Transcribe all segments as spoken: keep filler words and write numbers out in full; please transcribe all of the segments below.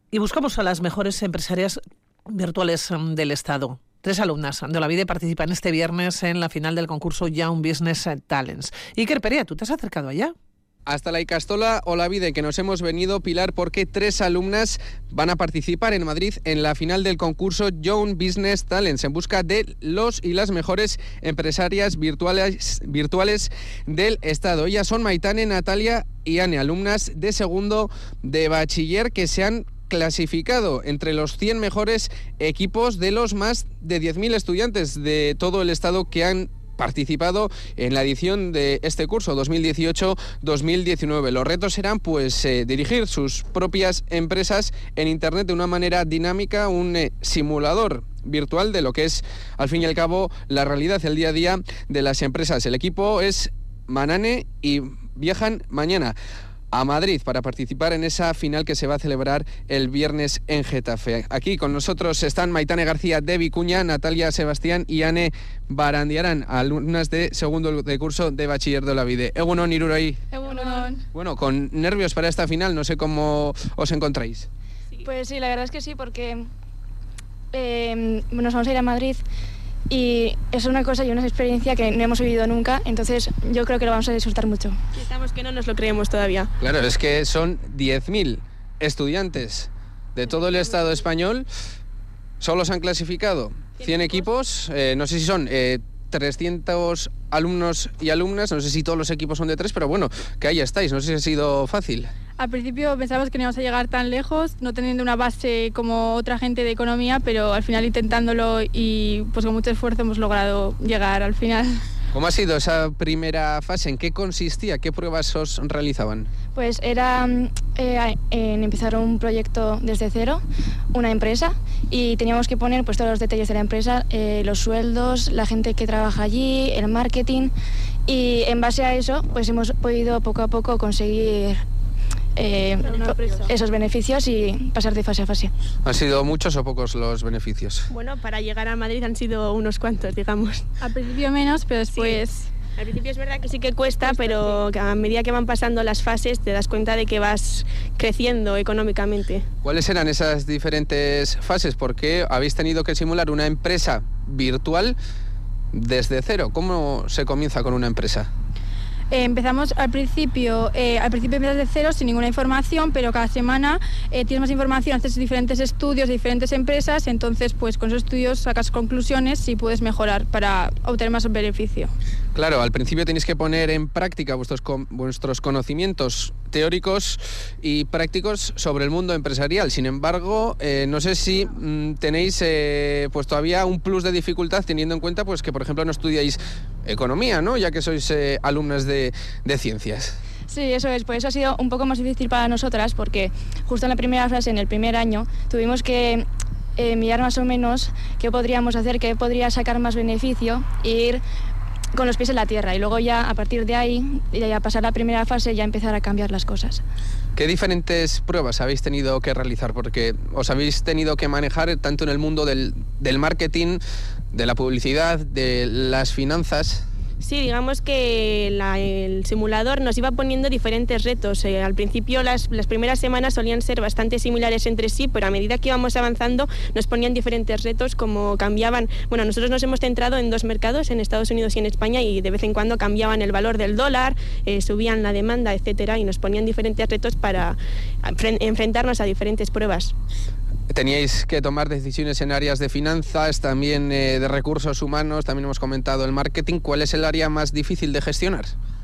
Y buscamos a las mejores empresarias virtuales del Estado. Tres alumnas de Olavide participan este viernes en la final del concurso Young Business Talents. Iker Perea, ¿tú te has acercado allá? Hasta la Icastola Olavide que nos hemos venido, Pilar, porque tres alumnas van a participar en Madrid en la final del concurso Young Business Talents en busca de los y las mejores empresarias virtuales, virtuales del Estado. Ellas son Maitane, Natalia y Ane, alumnas de segundo de bachiller que se han clasificado entre los cien mejores equipos de los más de diez mil estudiantes de todo el Estado que han participado en la edición de este curso dos mil dieciocho dos mil diecinueve. Los retos serán pues eh, dirigir sus propias empresas en Internet de una manera dinámica, un eh, simulador virtual de lo que es al fin y al cabo la realidad, el día a día de las empresas. El equipo es Manane y viajan mañana a Madrid para participar en esa final que se va a celebrar el viernes en Getafe. Aquí con nosotros están Maitane García de Vicuña, Natalia Sebastián y Ane Barandiarán, alumnas de segundo de curso de bachiller de Olavide. Egunon, Iruroi. Egunon. Bueno, con nervios para esta final, no sé cómo os encontráis. Pues sí, la verdad es que sí, porque eh, nos vamos a ir a Madrid y es una cosa y una experiencia que no hemos vivido nunca, entonces yo creo que lo vamos a disfrutar mucho. Estamos que no nos lo creemos todavía. Claro, es que son diez mil estudiantes de todo el Estado español, solo se han clasificado cien equipos, eh, no sé si son eh, trescientos alumnos y alumnas, no sé si todos los equipos son de tres, pero bueno, que ahí estáis, no sé si ha sido fácil. Al principio pensábamos que no íbamos a llegar tan lejos, no teniendo una base como otra gente de economía, pero al final intentándolo y pues con mucho esfuerzo hemos logrado llegar al final. ¿Cómo ha sido esa primera fase? ¿En qué consistía? ¿Qué pruebas os realizaban? Pues era eh, en empezar un proyecto desde cero, una empresa, y teníamos que poner pues todos los detalles de la empresa, eh, los sueldos, la gente que trabaja allí, el marketing, y en base a eso pues hemos podido poco a poco conseguir Eh, esos beneficios y pasar de fase a fase. ¿Han sido muchos o pocos los beneficios? Bueno, para llegar a Madrid han sido unos cuantos, digamos. Al principio menos, pero después... Sí. Al principio es verdad que sí que cuesta, pero a medida que van pasando las fases te das cuenta de que vas creciendo económicamente. ¿Cuáles eran esas diferentes fases? Porque habéis tenido que simular una empresa virtual desde cero. ¿Cómo se comienza con una empresa? Eh, empezamos al principio, eh, al principio empiezas de cero sin ninguna información, pero cada semana eh, tienes más información, haces diferentes estudios de diferentes empresas, entonces pues con esos estudios sacas conclusiones y puedes mejorar para obtener más beneficio. Claro, al principio tenéis que poner en práctica vuestros, vuestros conocimientos teóricos y prácticos sobre el mundo empresarial. Sin embargo, eh, no sé si mmm, tenéis eh, pues todavía un plus de dificultad teniendo en cuenta pues que, por ejemplo, no estudiáis economía, ¿no? Ya que sois eh, alumnas de, de ciencias. Sí, eso es. Pues eso ha sido un poco más difícil para nosotras porque justo en la primera fase, en el primer año, tuvimos que eh, mirar más o menos qué podríamos hacer, qué podría sacar más beneficio e ir con los pies en la tierra y luego ya a partir de ahí, ya pasar la primera fase, ya empezar a cambiar las cosas. ¿Qué diferentes pruebas habéis tenido que realizar? Porque os habéis tenido que manejar tanto en el mundo del, del marketing, de la publicidad, de las finanzas. Sí, digamos que la, el simulador nos iba poniendo diferentes retos. Eh, al principio las, las primeras semanas solían ser bastante similares entre sí, pero a medida que íbamos avanzando nos ponían diferentes retos como cambiaban. Bueno, nosotros nos hemos centrado en dos mercados, en Estados Unidos y en España, y de vez en cuando cambiaban el valor del dólar, eh, subían la demanda, etcétera, y nos ponían diferentes retos para enfrentarnos a diferentes pruebas. Teníais que tomar decisiones en áreas de finanzas, también eh, de recursos humanos, también hemos comentado el marketing. ¿Cuál es el área más difícil de gestionar?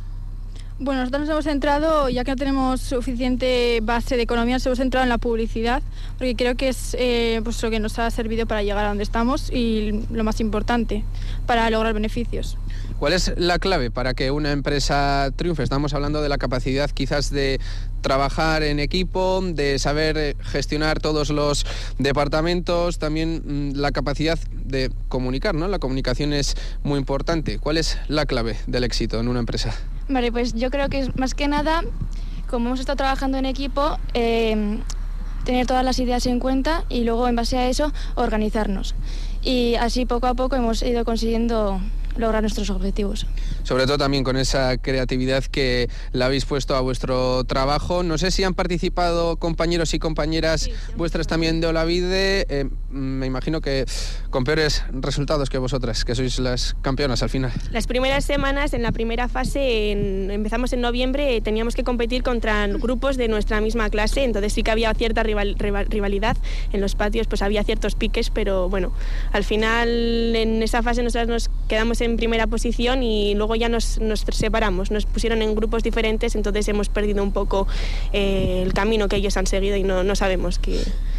Bueno, nosotros nos hemos centrado, ya que no tenemos suficiente base de economía, nos hemos centrado en la publicidad, porque creo que es eh, pues lo que nos ha servido para llegar a donde estamos y lo más importante, para lograr beneficios. ¿Cuál es la clave para que una empresa triunfe? Estamos hablando de la capacidad quizás de trabajar en equipo, de saber gestionar todos los departamentos, también la capacidad de comunicar, ¿no? La comunicación es muy importante. ¿Cuál es la clave del éxito en una empresa? Vale, pues yo creo que es más que nada, como hemos estado trabajando en equipo, eh, tener todas las ideas en cuenta y luego en base a eso organizarnos. Y así poco a poco hemos ido consiguiendo lograr nuestros objetivos. Sobre todo también con esa creatividad que le habéis puesto a vuestro trabajo. No sé si han participado compañeros y compañeras sí, vuestras también de Olavide. Eh, me imagino que con peores resultados que vosotras, que sois las campeonas al final. Las primeras semanas, en la primera fase, en, empezamos en noviembre, teníamos que competir contra grupos de nuestra misma clase, entonces sí que había cierta rival, rival, rivalidad. En los patios pues había ciertos piques, pero bueno, al final en esa fase nosotros nos quedamos en primera posición y luego ya nos, nos separamos, nos pusieron en grupos diferentes, entonces hemos perdido un poco eh, el camino que ellos han seguido y no, no sabemos qué.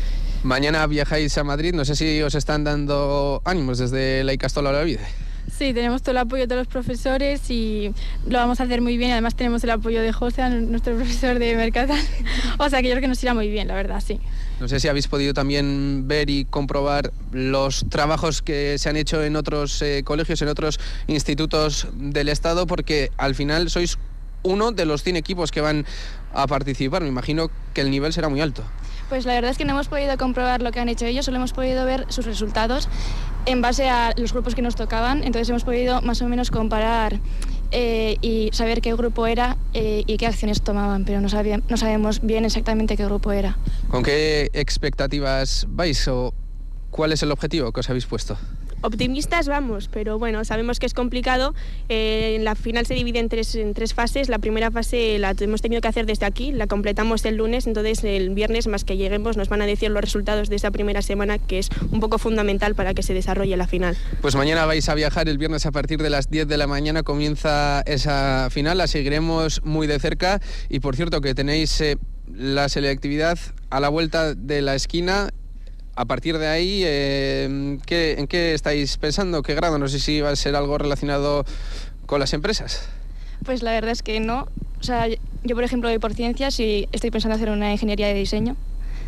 Mañana viajáis a Madrid, no sé si os están dando ánimos desde la Ikastola Olavide. Sí, tenemos todo el apoyo de todos los profesores y lo vamos a hacer muy bien. Además tenemos el apoyo de José, nuestro profesor de Mercatal. O sea que yo creo que nos irá muy bien, la verdad, sí. No sé si habéis podido también ver y comprobar los trabajos que se han hecho en otros eh, colegios, en otros institutos del Estado, porque al final sois uno de los cien equipos que van a participar. Me imagino que el nivel será muy alto. Pues la verdad es que no hemos podido comprobar lo que han hecho ellos, solo hemos podido ver sus resultados en base a los grupos que nos tocaban, entonces hemos podido más o menos comparar eh, y saber qué grupo era eh, y qué acciones tomaban, pero no, sabía, no sabemos bien exactamente qué grupo era. ¿Con qué expectativas vais o cuál es el objetivo que os habéis puesto? Optimistas vamos, pero bueno, sabemos que es complicado. Eh, la final se divide en tres, en tres fases. La primera fase la hemos tenido que hacer desde aquí, la completamos el lunes, entonces el viernes, más que lleguemos, nos van a decir los resultados de esa primera semana, que es un poco fundamental para que se desarrolle la final. Pues mañana vais a viajar, el viernes a partir de las diez de la mañana comienza esa final, la seguiremos muy de cerca y por cierto que tenéis eh, la selectividad a la vuelta de la esquina. A partir de ahí, eh, ¿qué, ¿en qué estáis pensando? ¿Qué grado? No sé si va a ser algo relacionado con las empresas. Pues la verdad es que no. O sea, yo por ejemplo voy por ciencias y estoy pensando hacer una ingeniería de diseño.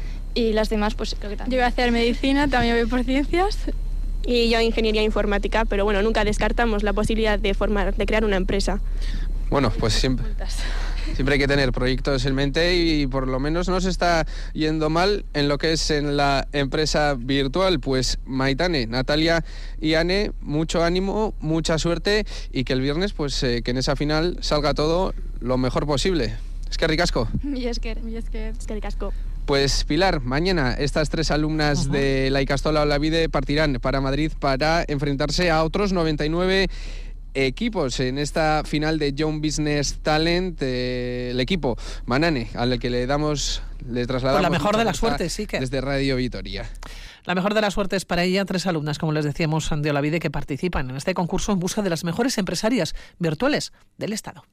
Y las demás pues creo que también. Yo voy a hacer medicina, también voy por ciencias. Y yo ingeniería informática, pero bueno, nunca descartamos la posibilidad de formar, de crear una empresa. Bueno, pues siempre... Siempre hay que tener proyectos en mente y por lo menos no se está yendo mal en lo que es en la empresa virtual. Pues Maitane, Natalia y Ane, mucho ánimo, mucha suerte y que el viernes pues eh, que en esa final salga todo lo mejor posible. Es que ricasco. Mi esker, mi esker. Es que ricasco. Pues Pilar, mañana estas tres alumnas uh-huh. de la Ikastola Olavide partirán para Madrid para enfrentarse a otros noventa y nueve equipos en esta final de Young Business Talent. Eh, el equipo Manane, al que le damos, le trasladamos. Pues la mejor de la suerte, sí que. Desde Radio Vitoria. La mejor de la suerte es para ella, tres alumnas, como les decíamos, de Olavide, que participan en este concurso en busca de las mejores empresarias virtuales del Estado.